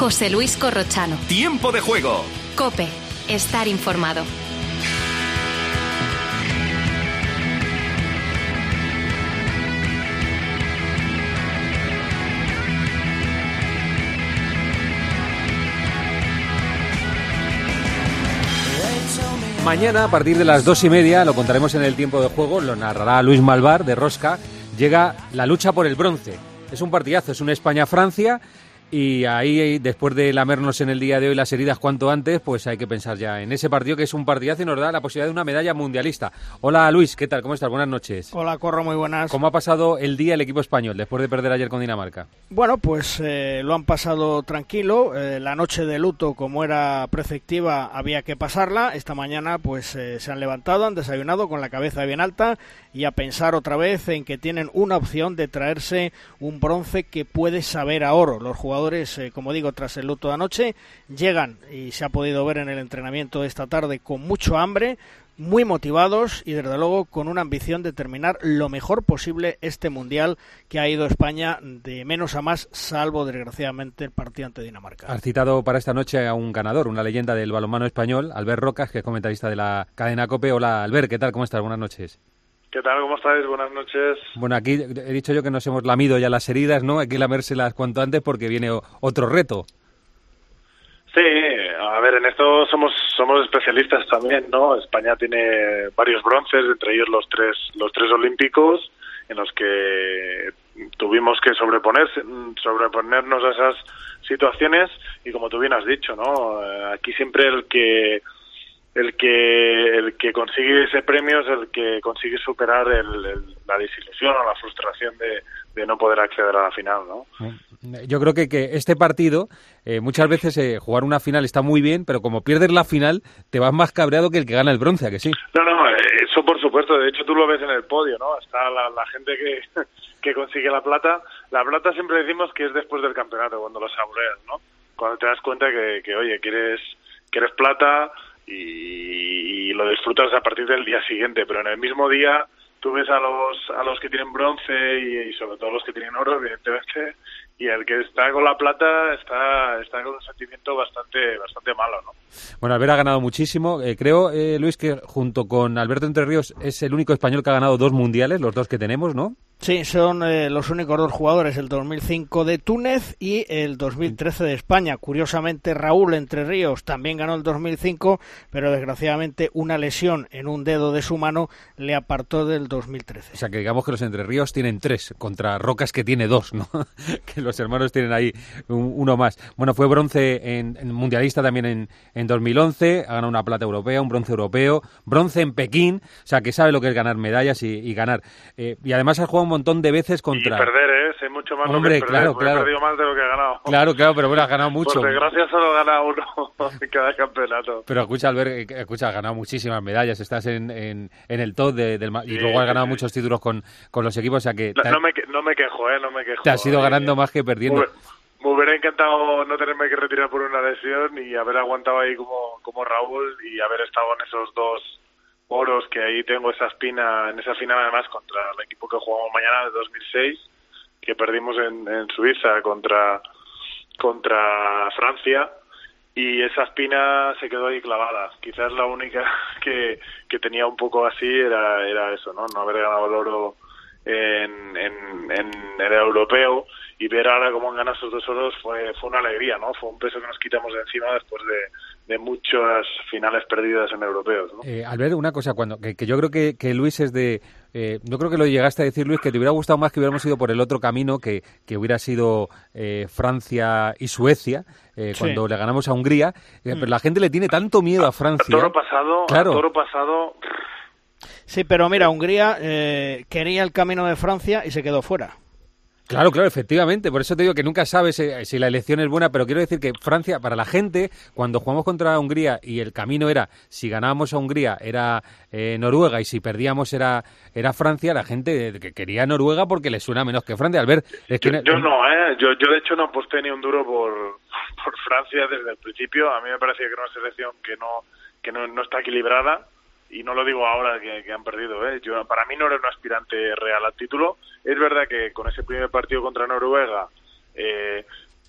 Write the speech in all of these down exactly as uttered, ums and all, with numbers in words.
José Luis Corrochano. Tiempo de juego. COPE. Estar informado. Mañana, a partir de las dos y media, lo contaremos en el tiempo de juego, lo narrará Luis Malvar de Rosca, llega la lucha por el bronce. Es un partidazo, es un España-Francia y ahí, después de lamernos en el día de hoy las heridas cuanto antes, pues hay que pensar ya en ese partido que es un partidazo y nos da la posibilidad de una medalla mundialista. Hola Luis, ¿qué tal? ¿Cómo estás? Buenas noches. Hola Corro, muy buenas. ¿Cómo ha pasado el día el equipo español después de perder ayer con Dinamarca? Bueno, pues eh, lo han pasado tranquilo. Eh, la noche de luto, como era preceptiva, había que pasarla. Esta mañana pues eh, se han levantado, han desayunado con la cabeza bien alta y a pensar otra vez en que tienen una opción de traerse un bronce que puede saber a oro. Los jugadores, eh, como digo, tras el luto de anoche, llegan, y se ha podido ver en el entrenamiento de esta tarde, con mucho hambre, muy motivados y desde luego con una ambición de terminar lo mejor posible este mundial que ha ido España de menos a más, salvo desgraciadamente el partido ante Dinamarca. Has citado para esta noche a un ganador, una leyenda del balonmano español, Albert Rocas, que es comentarista de la cadena COPE. Hola Albert, ¿qué tal? ¿Cómo estás? Buenas noches. ¿Qué tal? ¿Cómo estáis? Buenas noches. Bueno, aquí he dicho yo que nos hemos lamido ya las heridas, ¿no? Hay que lamérselas cuanto antes porque viene otro reto. Sí, a ver, en esto somos somos especialistas también, ¿no? España tiene varios bronces, entre ellos los tres los tres olímpicos, en los que tuvimos que sobreponerse, sobreponernos a esas situaciones y como tú bien has dicho, ¿no? Aquí siempre el que el que el que consigue ese premio es el que consigue superar el, el, la desilusión o la frustración de, de no poder acceder a la final, ¿no? Yo creo que, que este partido, eh, muchas veces eh, jugar una final está muy bien, pero como pierdes la final, te vas más cabreado que el que gana el bronce, ¿a que sí? No, no, eso por supuesto. De hecho, tú lo ves en el podio, ¿no? Está la, la gente que, que consigue la plata. La plata siempre decimos que es después del campeonato, cuando lo saboreas, ¿no? Cuando te das cuenta que, que oye, que eres, que eres plata y, y lo disfrutas a partir del día siguiente, pero en el mismo día tú ves a los a los que tienen bronce y, y sobre todo los que tienen oro, evidentemente, y el que está con la plata está está con un sentimiento bastante bastante malo, ¿no? Bueno, Albert ha ganado muchísimo. Eh, creo, eh, Luis, que junto con Alberto Entre Ríos es el único español que ha ganado dos mundiales, los dos que tenemos, ¿no? Sí, son eh, los únicos dos jugadores, el dos mil cinco de Túnez y el dos mil trece de España. Curiosamente, Raúl Entre Ríos también ganó el dos mil cinco, pero desgraciadamente una lesión en un dedo de su mano le apartó del dos mil trece. O sea, que digamos que los Entre Ríos tienen tres, contra Rocas que tiene dos, ¿no? Que los hermanos tienen ahí un, uno más. Bueno, fue bronce en, en mundialista también en, en dos mil once, ha ganado una plata europea, un bronce europeo, bronce en Pekín, o sea, que sabe lo que es ganar medallas y, y ganar. Eh, y además ha jugado un montón de veces contra... Y perder, ¿eh? Sé mucho más. Hombre, lo que claro, perder, claro. He perdido más de lo que he ganado. Claro, claro, pero bueno, has ganado mucho. Por desgracia solo gana uno en cada campeonato. Pero escucha, Albert, escucha, has ganado muchísimas medallas, estás en, en, en el top de, del... Y sí, luego has ganado sí, muchos títulos con, con los equipos, o sea que... No, no, me, no me quejo, ¿eh? No me quejo. Te has ido ganando eh, más que perdiendo. Me, me hubiera encantado no tenerme que retirar por una lesión y haber aguantado ahí como, como Raúl y haber estado en esos dos oros, que ahí tengo esa espina, en esa final además contra el equipo que jugamos mañana de dos mil seis, que perdimos en, en Suiza contra contra Francia, y esa espina se quedó ahí clavada. Quizás la única que, que tenía un poco así era era eso, no no haber ganado el oro en, en, en el europeo, y ver ahora cómo han ganado esos dos oros fue fue una alegría, ¿no? Fue un peso que nos quitamos de encima después de, de muchas finales perdidas en europeos, ¿no? Eh, Albert, una cosa, cuando que, que yo creo que, que Luis es de... Eh, yo creo que lo llegaste a decir, Luis, que te hubiera gustado más que hubiéramos ido por el otro camino, que, que hubiera sido eh, Francia y Suecia, eh, cuando sí. le ganamos a Hungría, eh, mm. pero la gente le tiene tanto miedo a Francia. A toro pasado, claro. a toro pasado... Sí, pero mira, Hungría eh, quería el camino de Francia y se quedó fuera. Claro, claro, efectivamente. Por eso te digo que nunca sabes eh, si la elección es buena, pero quiero decir que Francia, para la gente, cuando jugamos contra Hungría y el camino era, si ganábamos a Hungría era eh, Noruega y si perdíamos era era Francia, la gente que quería Noruega porque le suena menos que Francia. Al ver, es que... yo, yo no, ¿eh? Yo, yo de hecho no aposté ni un duro por, por Francia desde el principio. A mí me parecía que era una selección que no que no, no está equilibrada. Y no lo digo ahora que, que han perdido, ¿eh? Yo, para mí no era un aspirante real al título. Es verdad que con ese primer partido contra Noruega, eh,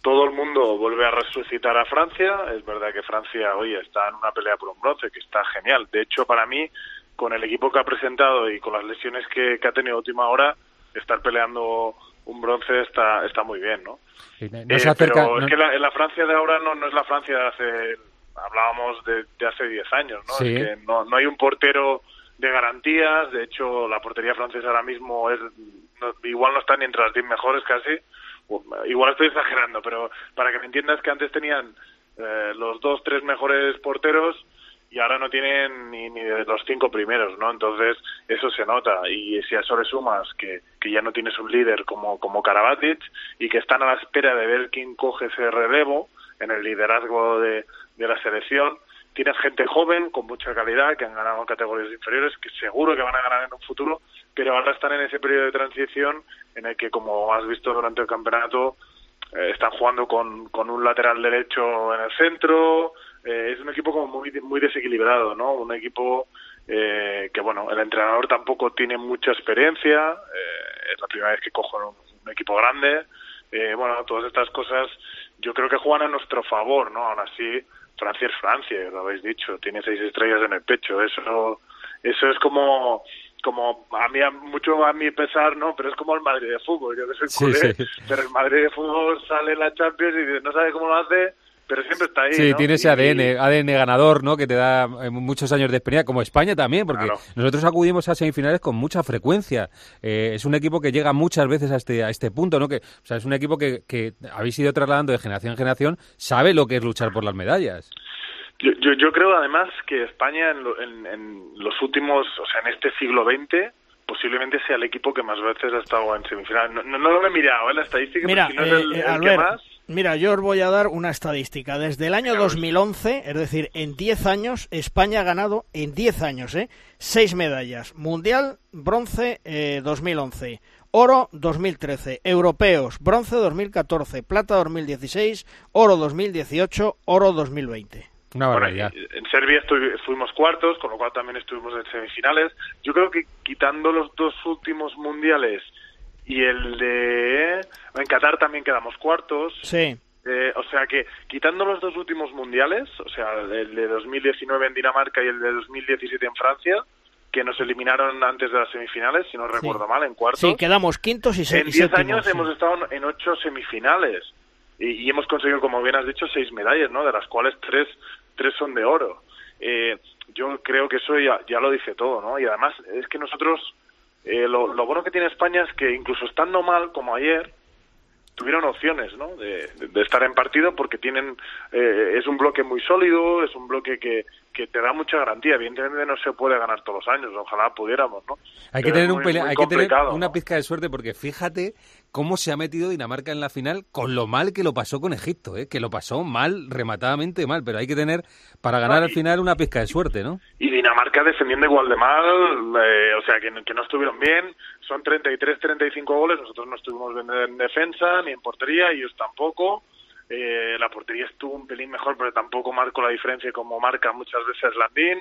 todo el mundo vuelve a resucitar a Francia. Es verdad que Francia hoy está en una pelea por un bronce, que está genial. De hecho, para mí, con el equipo que ha presentado y con las lesiones que, que ha tenido a última hora, estar peleando un bronce está está muy bien, ¿no? Sí, no eh, se acerca, pero no... es que la, la Francia de ahora no, no es la Francia de hace, hablábamos de, de hace diez años, ¿no? Sí. Es que no, no hay un portero de garantías. De hecho, la portería francesa ahora mismo es no, igual no está ni entre las diez mejores casi. Igual estoy exagerando, pero para que me entiendas, que antes tenían eh, los dos, tres mejores porteros y ahora no tienen ni, ni de los cinco primeros, ¿no? Entonces eso se nota, y si a eso le sumas que, que ya no tienes un líder como, como Karabatic y que están a la espera de ver quién coge ese relevo en el liderazgo de, de la selección. Tienes gente joven, con mucha calidad, que han ganado en categorías inferiores, que seguro que van a ganar en un futuro, pero ahora están en ese periodo de transición en el que, como has visto durante el campeonato, eh, están jugando con, con un lateral derecho en el centro. Eh, es un equipo como muy muy desequilibrado, ¿no? Un equipo eh, que, bueno, el entrenador tampoco tiene mucha experiencia. Eh, es la primera vez que cojo un, un equipo grande. Eh, bueno, todas estas cosas yo creo que juegan a nuestro favor, ¿no? Aún así, Francia es Francia, lo habéis dicho, tiene seis estrellas en el pecho. Eso eso es como como a mí a mucho a mi pesar, no, pero es como el Madrid de fútbol. Yo que soy sí, culé, sí. pero el Madrid de fútbol sale en la Champions y no sabe cómo lo hace, pero siempre está ahí, Sí, ¿no? tiene ese y, A D N, A D N ganador, ¿no? Que te da muchos años de experiencia, como España también, porque claro. Nosotros acudimos a semifinales con mucha frecuencia. Eh, es un equipo que llega muchas veces a este a este punto, ¿no? Que, o sea, es un equipo que, que habéis ido trasladando de generación en generación, sabe lo que es luchar por las medallas. Yo, yo, yo creo además que España en, lo, en, en los últimos, o sea, en este siglo veinte, posiblemente sea el equipo que más veces ha estado en semifinales. No, no, no lo he mirado, ¿eh? La estadística, mira, pero si no eh, es el, eh, el Albert, que más... Mira, yo os voy a dar una estadística. Desde el año claro. dos mil once, es decir, en diez años, España ha ganado, en diez años, ¿eh? seis medallas. Mundial, bronce, eh, dos mil once. Oro, dos mil trece. Europeos, bronce, dos mil catorce. Plata, dos mil dieciséis. Oro, dos mil dieciocho. Oro, dos mil veinte. Una barbaridad. Bueno, en Serbia estuvi, fuimos cuartos, con lo cual también estuvimos en semifinales. Yo creo que quitando los dos últimos mundiales y el de... En Qatar también quedamos cuartos. Sí. Eh, o sea que, quitando los dos últimos mundiales, o sea, el de dos mil diecinueve en Dinamarca y el de dos mil diecisiete en Francia, que nos eliminaron antes de las semifinales, si no sí. recuerdo mal, en cuartos. Sí, quedamos quintos y séptimos. En diez años sí. hemos estado en ocho semifinales y, y hemos conseguido, como bien has dicho, seis medallas, ¿no? De las cuales tres, tres son de oro. Eh, yo creo que eso ya, ya lo dice todo, ¿no? Y además es que nosotros... Eh, lo, lo bueno que tiene España es que incluso estando mal, como ayer, tuvieron opciones, ¿no? De, de, de estar en partido, porque tienen eh, es un bloque muy sólido, es un bloque que, que te da mucha garantía. Evidentemente no se puede ganar todos los años, ojalá pudiéramos, ¿no? Hay Pero que tener muy, un pelea, hay que tener una ¿no? pizca de suerte, porque fíjate cómo se ha metido Dinamarca en la final, con lo mal que lo pasó con Egipto, ¿eh? Que lo pasó mal, rematadamente mal, pero hay que tener para ganar no, y, al final una pizca de suerte, ¿no? Y Dinamarca defendiendo igual de mal, eh, o sea que, que no estuvieron bien. Son treinta y tres, treinta y cinco goles, nosotros no estuvimos bien en defensa ni en portería, ellos tampoco. Eh, la portería estuvo un pelín mejor, pero tampoco marcó la diferencia como marca muchas veces Landín.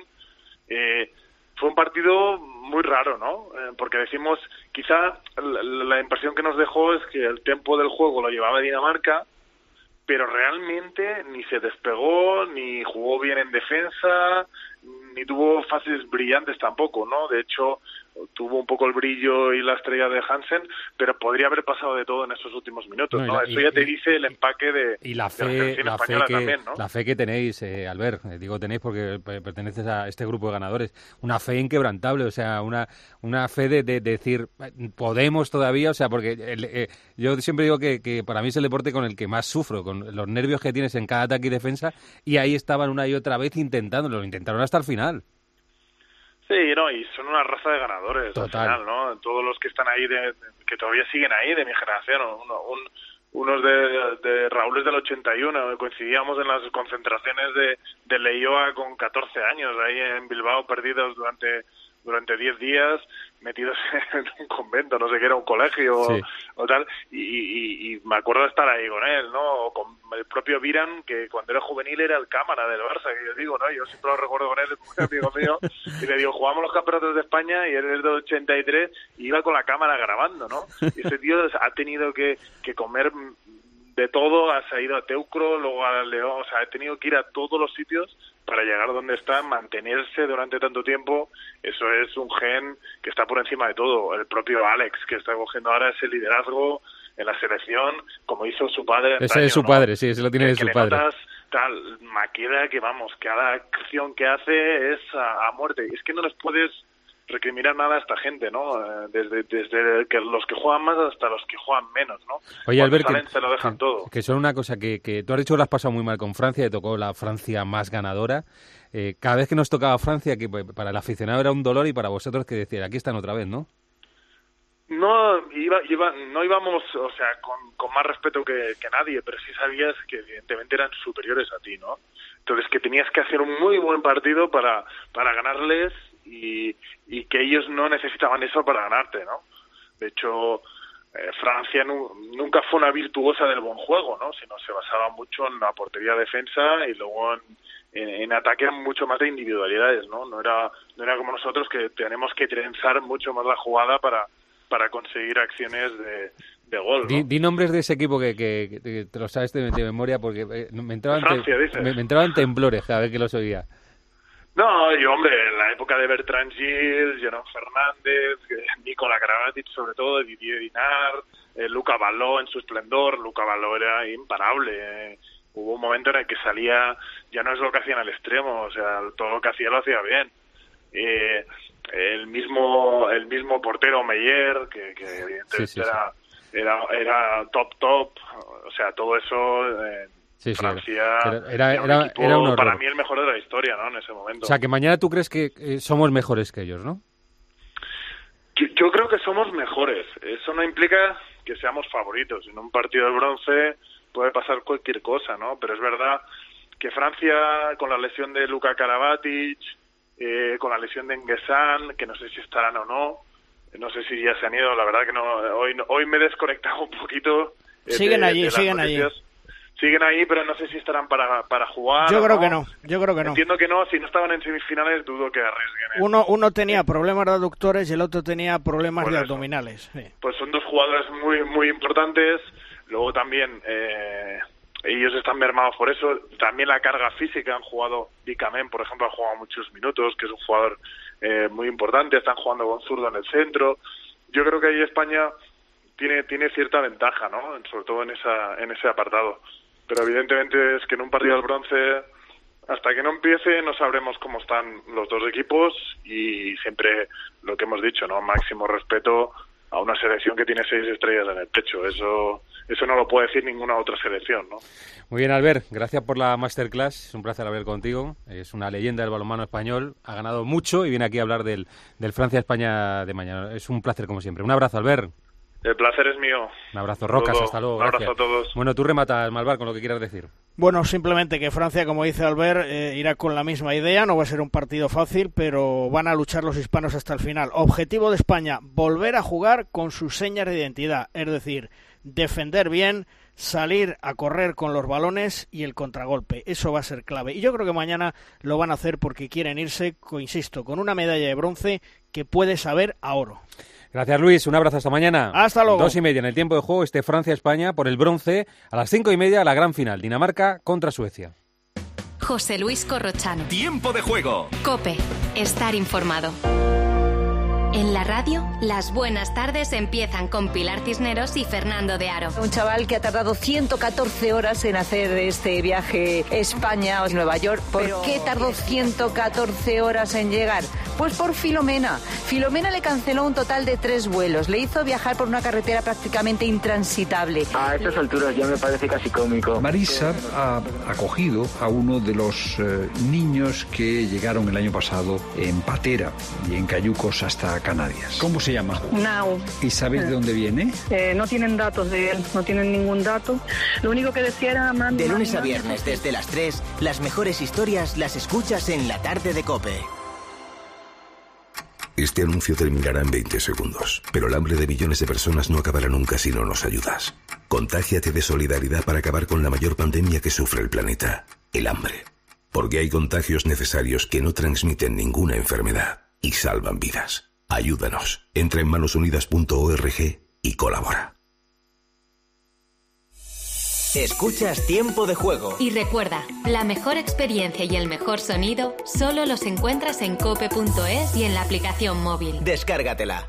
Eh, fue un partido muy raro, ¿no? Eh, porque decimos, quizá la, la impresión que nos dejó es que el tempo del juego lo llevaba Dinamarca, pero realmente ni se despegó, ni jugó bien en defensa, ni tuvo fases brillantes tampoco, ¿no? De hecho, tuvo un poco el brillo y la estrella de Hansen, pero podría haber pasado de todo en esos últimos minutos, ¿no? ¿no? La, Eso y, ya te y, dice el empaque de, y la fe, de la la fe que, también, ¿no? La fe que tenéis, eh, Albert, eh, digo tenéis porque perteneces a este grupo de ganadores, una fe inquebrantable, o sea, una una fe de, de, de decir, podemos todavía, o sea, porque el, eh, yo siempre digo que, que para mí es el deporte con el que más sufro, con los nervios que tienes en cada ataque y defensa, y ahí estaban una y otra vez intentándolo, lo intentaron hasta el final. Sí, no, y son una raza de ganadores. Total. Al final, ¿no? Todos los que están ahí, de, de, que todavía siguen ahí, de mi generación, uno, un, unos de, de Raúl es del ochenta y uno, coincidíamos en las concentraciones de, de Leioa con catorce años, ahí en Bilbao, perdidos durante durante diez días, metidos en un convento, no sé qué era, un colegio sí. o, o tal, y, y, y me acuerdo de estar ahí con él, ¿no? O con el propio Viran, que cuando era juvenil era el cámara del Barça, que yo digo, ¿no? Yo siempre lo recuerdo con él, es un amigo mío, y le digo, jugamos los campeonatos de España, y él es del ochenta y tres, y iba con la cámara grabando, ¿no? Y ese tío ha tenido que, que comer de todo, se ha ido a Teucro, luego a León, o sea, ha tenido que ir a todos los sitios para llegar donde está, mantenerse durante tanto tiempo. Eso es un gen que está por encima de todo. El propio Alex, que está cogiendo ahora ese liderazgo en la selección, como hizo su padre. Ese antaño, es su ¿no? padre, sí, ese lo tiene que, de su que padre. Notas, tal, Maqueda, que vamos, cada acción que hace es a, a muerte. Es que no les puedes recriminar nada a esta gente, ¿no? Desde desde que los que juegan más hasta los que juegan menos, ¿no? Oye, Cuando Albert, salen, que, se lo dejan que, todo. que solo una cosa, que, que tú has dicho que lo has pasado muy mal con Francia, te tocó la Francia más ganadora. Eh, cada vez que nos tocaba Francia, que para el aficionado era un dolor y para vosotros que decir, aquí están otra vez, ¿no? No iba, iba, no íbamos, o sea, con, con más respeto que, que nadie, pero sí sabías que evidentemente eran superiores a ti, ¿no? Entonces que tenías que hacer un muy buen partido para, para ganarles y, y que ellos no necesitaban eso para ganarte, ¿no? De hecho, eh, Francia nu, nunca fue una virtuosa del buen juego, ¿no? Sino se basaba mucho en la portería defensa y luego en, en, en ataque mucho más de individualidades, ¿no? No era, no era como nosotros que tenemos que trenzar mucho más la jugada para para conseguir acciones de, de gol, ¿no? Di, di nombres de ese equipo que, que, que te lo sabes de, de memoria, porque eh, me entraban Francia, te, me, me entraban temblores cada vez que los oía. No, yo, hombre, en la época de Bertrand Gilles, Jerón Fernández, Nicola Karabatic, sobre todo, Didier Dinard, eh, Luca Ballot en su esplendor. Luca Ballot era imparable. Eh. Hubo un momento en el que salía, ya no es lo que hacía en el extremo, o sea, todo lo que hacía lo hacía bien. Eh, el mismo el mismo portero Meyer, que, que evidentemente sí, sí, era, sí. era era top top, o sea, todo eso en sí, Francia sí, era, era, era, un era, equipo, era un horror. Para mí el mejor de la historia, ¿no? En ese momento. O sea, que mañana tú crees que eh, somos mejores que ellos, ¿no? Yo, yo creo que somos mejores. Eso no implica que seamos favoritos. En un partido de bronce puede pasar cualquier cosa, ¿no? Pero es verdad que Francia, con la lesión de Luka Karabatic, Eh, con la lesión de Nguessan, que no sé si estarán o no, no sé si ya se han ido, la verdad que no, hoy hoy me he desconectado un poquito. Eh, siguen de, allí, de siguen noticias. allí. Siguen ahí, pero no sé si estarán para para jugar. Yo creo no. que no, yo creo que no. Entiendo que no, si no estaban en semifinales dudo que arriesguen. Uno uno tenía problemas de aductores y el otro tenía problemas pues de eso. abdominales. Sí. Pues son dos jugadores muy muy importantes, luego también... Eh, ellos están mermados por eso, también la carga física. Han jugado, Dicamén, por ejemplo, ha jugado muchos minutos, que es un jugador eh, muy importante, están jugando con zurdo en el centro. Yo creo que ahí España tiene tiene cierta ventaja, ¿no? Sobre todo en esa en ese apartado. Pero evidentemente es que en un partido del bronce, hasta que no empiece, no sabremos cómo están los dos equipos, y siempre lo que hemos dicho, ¿no? Máximo respeto a una selección que tiene seis estrellas en el pecho. Eso eso no lo puede decir ninguna otra selección, ¿no? Muy bien, Albert, gracias por la masterclass. Es un placer hablar contigo. Es una leyenda del balonmano español. Ha ganado mucho y viene aquí a hablar del, del Francia-España de mañana. Es un placer, como siempre. Un abrazo, Albert. El placer es mío. Un abrazo, Rocas. Todo. Hasta luego. Un Gracias. abrazo a todos. Bueno, tú rematas, Malvar, con lo que quieras decir. Bueno, simplemente que Francia, como dice Albert, eh, irá con la misma idea. No va a ser un partido fácil, pero van a luchar los hispanos hasta el final. Objetivo de España, volver a jugar con sus señas de identidad. Es decir, defender bien, salir a correr con los balones y el contragolpe. Eso va a ser clave. Y yo creo que mañana lo van a hacer porque quieren irse, insisto, con una medalla de bronce que puede saber a oro. Gracias, Luis. Un abrazo. Hasta mañana. Hasta luego. Dos y media en el tiempo de juego. Este Francia-España por el bronce. A las cinco y media la gran final. Dinamarca contra Suecia. José Luis Corrochano. Tiempo de juego. COPE. Estar informado. En la radio, las buenas tardes empiezan con Pilar Cisneros y Fernando de Aro. Un chaval que ha tardado ciento catorce horas en hacer este viaje España-Nueva York. ¿Por Pero... qué tardó ciento catorce horas en llegar? Pues por Filomena. Filomena le canceló un total de tres vuelos. Le hizo viajar por una carretera prácticamente intransitable. A estas alturas ya me parece casi cómico. Marisa ha acogido a uno de los eh, niños que llegaron el año pasado en patera y en cayucos hasta Canarias. ¿Cómo se llama? Nao. ¿Y sabéis de dónde viene? Eh, no tienen datos de él, no tienen ningún dato. Lo único que decía era... Man, de lunes man, a viernes desde las tres, las mejores historias las escuchas en la tarde de COPE. Este anuncio terminará en veinte segundos, pero el hambre de millones de personas no acabará nunca si no nos ayudas. Contágiate de solidaridad para acabar con la mayor pandemia que sufre el planeta, el hambre. Porque hay contagios necesarios que no transmiten ninguna enfermedad y salvan vidas. Ayúdanos. Entra en manos unidas punto org y colabora. Escuchas Tiempo de Juego. Y recuerda, la mejor experiencia y el mejor sonido solo los encuentras en cope punto es y en la aplicación móvil. Descárgatela.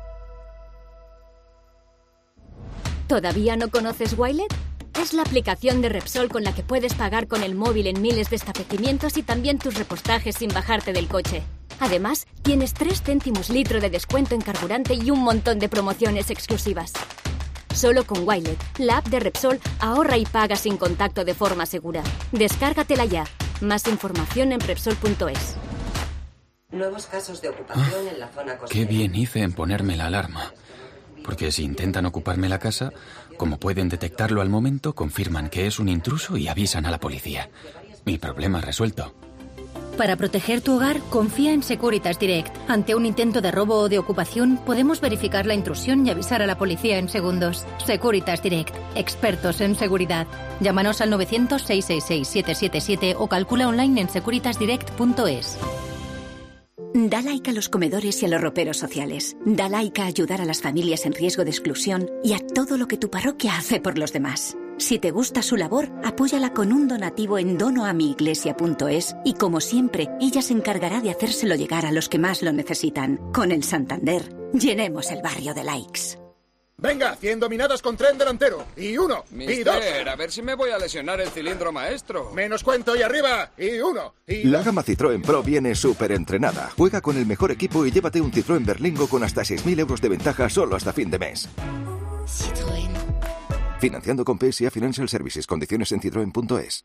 ¿Todavía no conoces Wilet? Es la aplicación de Repsol con la que puedes pagar con el móvil en miles de establecimientos y también tus repostajes sin bajarte del coche. Además, tienes tres céntimos litro de descuento en carburante y un montón de promociones exclusivas. Solo con Wilet, la app de Repsol, ahorra y paga sin contacto de forma segura. Descárgatela ya. Más información en Repsol punto es. Nuevos casos de ocupación ah, en la zona costera. Qué bien hice en ponerme la alarma. Porque si intentan ocuparme la casa, como pueden detectarlo al momento, confirman que es un intruso y avisan a la policía. Mi problema resuelto. Para proteger tu hogar, confía en Securitas Direct. Ante un intento de robo o de ocupación, podemos verificar la intrusión y avisar a la policía en segundos. Securitas Direct, expertos en seguridad. Llámanos al novecientos, seiscientos sesenta y seis, setecientos setenta y siete o calcula online en securitas direct punto es. Da like a los comedores y a los roperos sociales. Da like a ayudar a las familias en riesgo de exclusión y a todo lo que tu parroquia hace por los demás. Si te gusta su labor, apóyala con un donativo en dono a mi iglesia punto es y, como siempre, ella se encargará de hacérselo llegar a los que más lo necesitan. Con el Santander, llenemos el barrio de likes. Venga, cien dominadas con tren delantero. Y uno, Mister, y dos. A ver si me voy a lesionar el cilindro maestro. Menos cuento y arriba. Y uno, y La gama Citroën Pro viene súper entrenada. Juega con el mejor equipo y llévate un Citroën Berlingo con hasta seis mil euros de ventaja solo hasta fin de mes. Citroën. Financiando con P S A Financial Services. Condiciones en citroen punto es.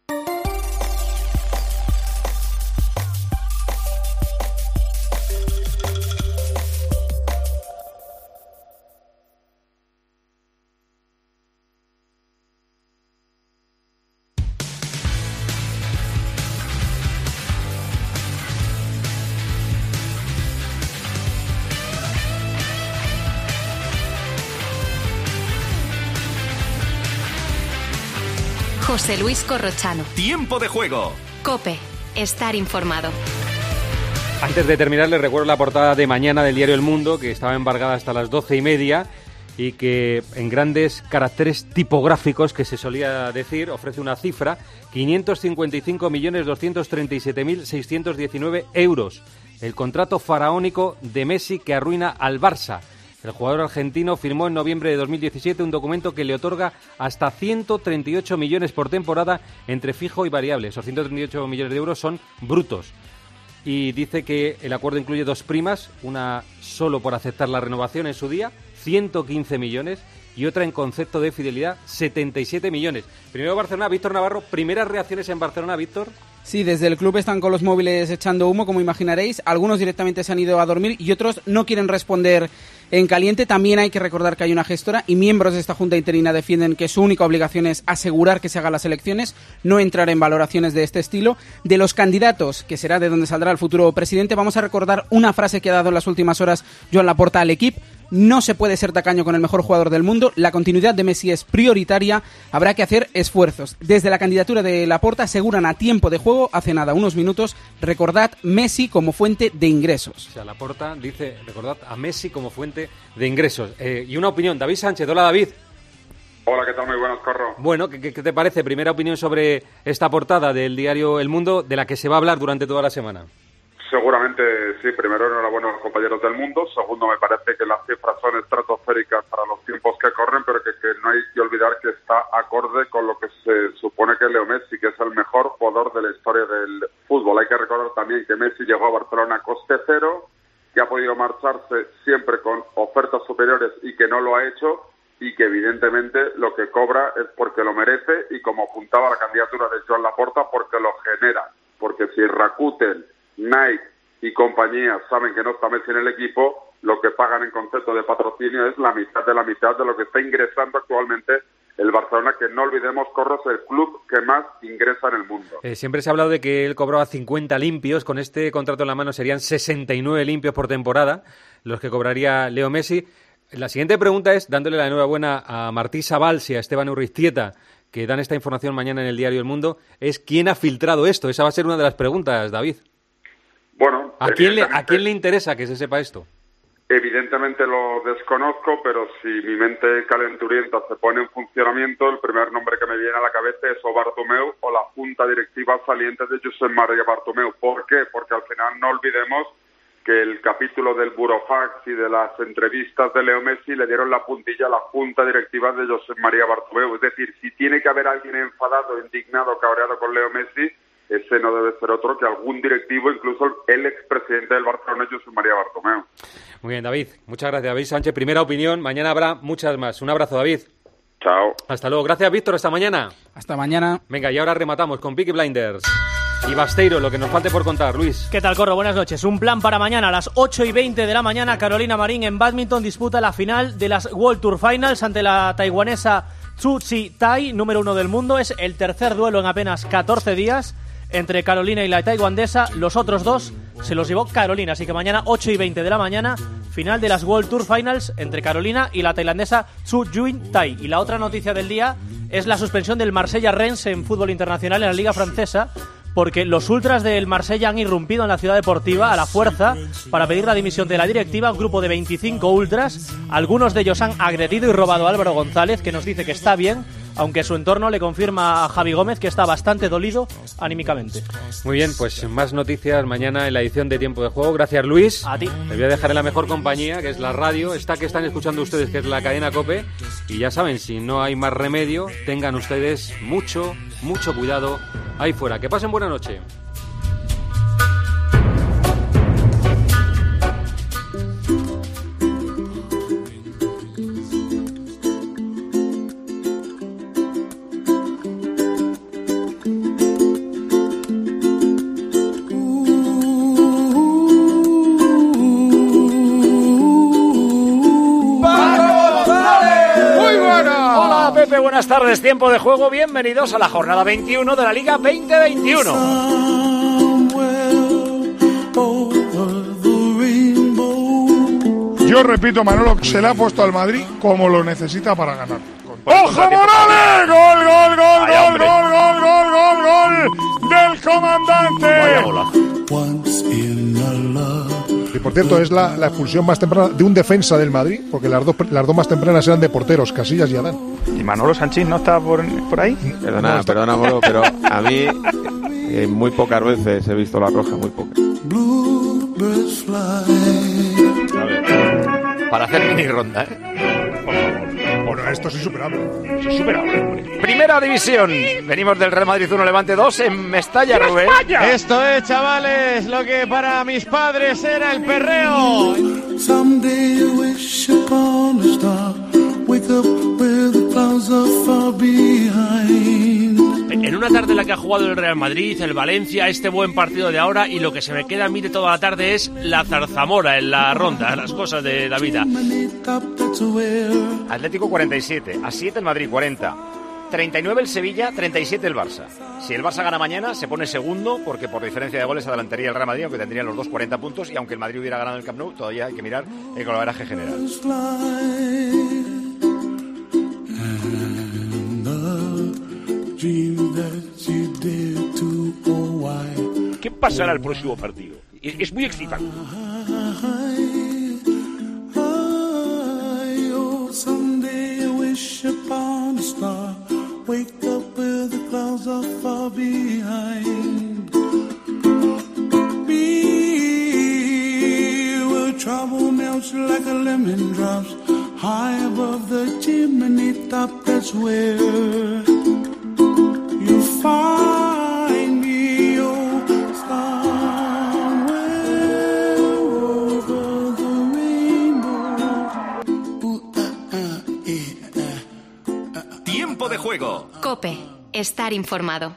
José Luis Corrochano. Tiempo de Juego. COPE. Estar informado. Antes de terminar, les recuerdo la portada de mañana del diario El Mundo, que estaba embargada hasta las doce y media y que en grandes caracteres tipográficos, que se solía decir, ofrece una cifra: quinientos cincuenta y cinco millones doscientos treinta y siete mil seiscientos diecinueve euros. El contrato faraónico de Messi que arruina al Barça. El jugador argentino firmó en noviembre de dos mil diecisiete un documento que le otorga hasta ciento treinta y ocho millones por temporada entre fijo y variable. Esos ciento treinta y ocho millones de euros son brutos. Y dice que el acuerdo incluye dos primas, una solo por aceptar la renovación en su día, ciento quince millones, y otra en concepto de fidelidad, setenta y siete millones. Primero Barcelona, Víctor Navarro, primeras reacciones en Barcelona, Víctor. Sí, desde el club están con los móviles echando humo, como imaginaréis. Algunos directamente se han ido a dormir y otros no quieren responder en caliente. También hay que recordar que hay una gestora y miembros de esta junta interina defienden que su única obligación es asegurar que se hagan las elecciones, no entrar en valoraciones de este estilo. De los candidatos, que será de donde saldrá el futuro presidente, vamos a recordar una frase que ha dado en las últimas horas Joan Laporta al equipo. No se puede ser tacaño con el mejor jugador del mundo, la continuidad de Messi es prioritaria, habrá que hacer esfuerzos. Desde la candidatura de Laporta aseguran a tiempo de juego, hace nada, unos minutos, recordad Messi como fuente de ingresos. O sea, Laporta dice, recordad a Messi como fuente de ingresos. Eh, y una opinión, David Sánchez. Hola, David. Hola, ¿qué tal? Muy buenas, Corro. Bueno, ¿qué, qué te parece? Primera opinión sobre esta portada del diario El Mundo, de la que se va a hablar durante toda la semana. Seguramente sí. Primero, enhorabuena a los compañeros del Mundo. Segundo, me parece que las cifras son estratosféricas para los tiempos que corren, pero que, que no hay que olvidar que está acorde con lo que se supone que es Leo Messi, que es el mejor jugador de la historia del fútbol. Hay que recordar también que Messi llegó a Barcelona a coste cero, que ha podido marcharse siempre con ofertas superiores y que no lo ha hecho, y que evidentemente lo que cobra es porque lo merece y, como apuntaba la candidatura de Joan Laporta, porque lo genera. Porque si Rakuten, Nike y compañía saben que no está Messi en el equipo, lo que pagan en concepto de patrocinio es la mitad de la mitad de lo que está ingresando actualmente el Barcelona, que no olvidemos, Corro, es el club que más ingresa en el mundo. Eh, siempre se ha hablado de que él cobraba cincuenta limpios, con este contrato en la mano serían sesenta y nueve limpios por temporada, los que cobraría Leo Messi. La siguiente pregunta es, dándole la enhorabuena a Martí Sabals y a Esteban Urriztieta, que dan esta información mañana en el diario El Mundo, es ¿quién ha filtrado esto? Esa va a ser una de las preguntas, David. Bueno, ¿A quién, le, ¿A quién le interesa que se sepa esto? evidentemente lo desconozco, pero si mi mente calenturienta se pone en funcionamiento, el primer nombre que me viene a la cabeza es o Bartomeu o la junta directiva saliente de Josep María Bartomeu. ¿Por qué? Porque al final no olvidemos que el capítulo del burofax y de las entrevistas de Leo Messi le dieron la puntilla a la junta directiva de Josep María Bartomeu. Es decir, si tiene que haber alguien enfadado, indignado, cabreado con Leo Messi, ese no debe ser otro que algún directivo, incluso el expresidente del Barcelona, Josep María Bartomeu. Muy bien, David. Muchas gracias, David Sánchez. Primera opinión. Mañana habrá muchas más. Un abrazo, David. Chao. Hasta luego. Gracias, Víctor. Hasta mañana. Hasta mañana. Venga, y ahora rematamos con Peaky Blinders. Y Basteiro, lo que nos falte por contar, Luis. ¿Qué tal, Corro? Buenas noches. Un plan para mañana a las ocho y veinte de la mañana. Carolina Marín en bádminton disputa la final de las World Tour Finals ante la taiwanesa Zhu Zi-Tai, número uno del mundo. Es el tercer duelo en apenas catorce días entre Carolina y la taiwanesa. Los otros dos se los llevó Carolina, así que mañana ocho y veinte de la mañana, final de las World Tour Finals entre Carolina y la tailandesa Zhu Zi-Tai. Y la otra noticia del día es la suspensión del Marsella-Rennes en fútbol internacional en la Liga Francesa, porque los ultras del Marsella han irrumpido en la ciudad deportiva a la fuerza para pedir la dimisión de la directiva. Un grupo de veinticinco ultras, algunos de ellos han agredido y robado a Álvaro González, que nos dice que está bien, aunque su entorno le confirma a Javi Gómez que está bastante dolido anímicamente. Muy bien, pues más noticias mañana en la edición de Tiempo de Juego. Gracias, Luis. A ti. Les voy a dejar en la mejor compañía, que es la radio, esta que están escuchando ustedes, que es la cadena COPE. Y ya saben, si no hay más remedio, tengan ustedes mucho, mucho cuidado ahí fuera. Que pasen buena noche. Buenas tardes, Tiempo de Juego, bienvenidos a la jornada veintiuno de la Liga veinte veintiuno. Yo repito, Manolo, se le ha puesto al Madrid como lo necesita para ganar. ¡Ojo, Morales! ¡Gol, gol, gol, Vaya, gol, gol, gol, gol, gol, gol del comandante! Y por cierto, es la, la expulsión más temprana de un defensa del Madrid, porque las dos, las dos más tempranas eran de porteros, Casillas y Adán. ¿Y Manolo Sanchís no está por, por ahí? Perdona, no perdona, Molo, pero a mí eh, muy pocas veces he visto la roja, muy pocas. A ver, para hacer mini ronda, ¿eh? Bueno, esto es insuperable. Es insuperable, hombre. Primera división. Venimos del Real Madrid uno, Levante dos en Mestalla, Rubén. Esto es, chavales, lo que para mis padres era el perreo. En una tarde en la que ha jugado el Real Madrid, el Valencia, este buen partido de ahora, y lo que se me queda a mí de toda la tarde es la zarzamora en la ronda, las cosas de la vida. Atlético cuarenta y siete, a siete el Madrid cuarenta, treinta y nueve el Sevilla, treinta y siete el Barça. Si el Barça gana mañana se pone segundo, porque por diferencia de goles adelantaría el Real Madrid, aunque tendrían los dos cuarenta puntos, y aunque el Madrid hubiera ganado el Camp Nou, todavía hay que mirar el golaveraje general. ¿Qué pasará el próximo partido? Es, es muy excitante. Tiempo de Juego. COPE. Estar informado.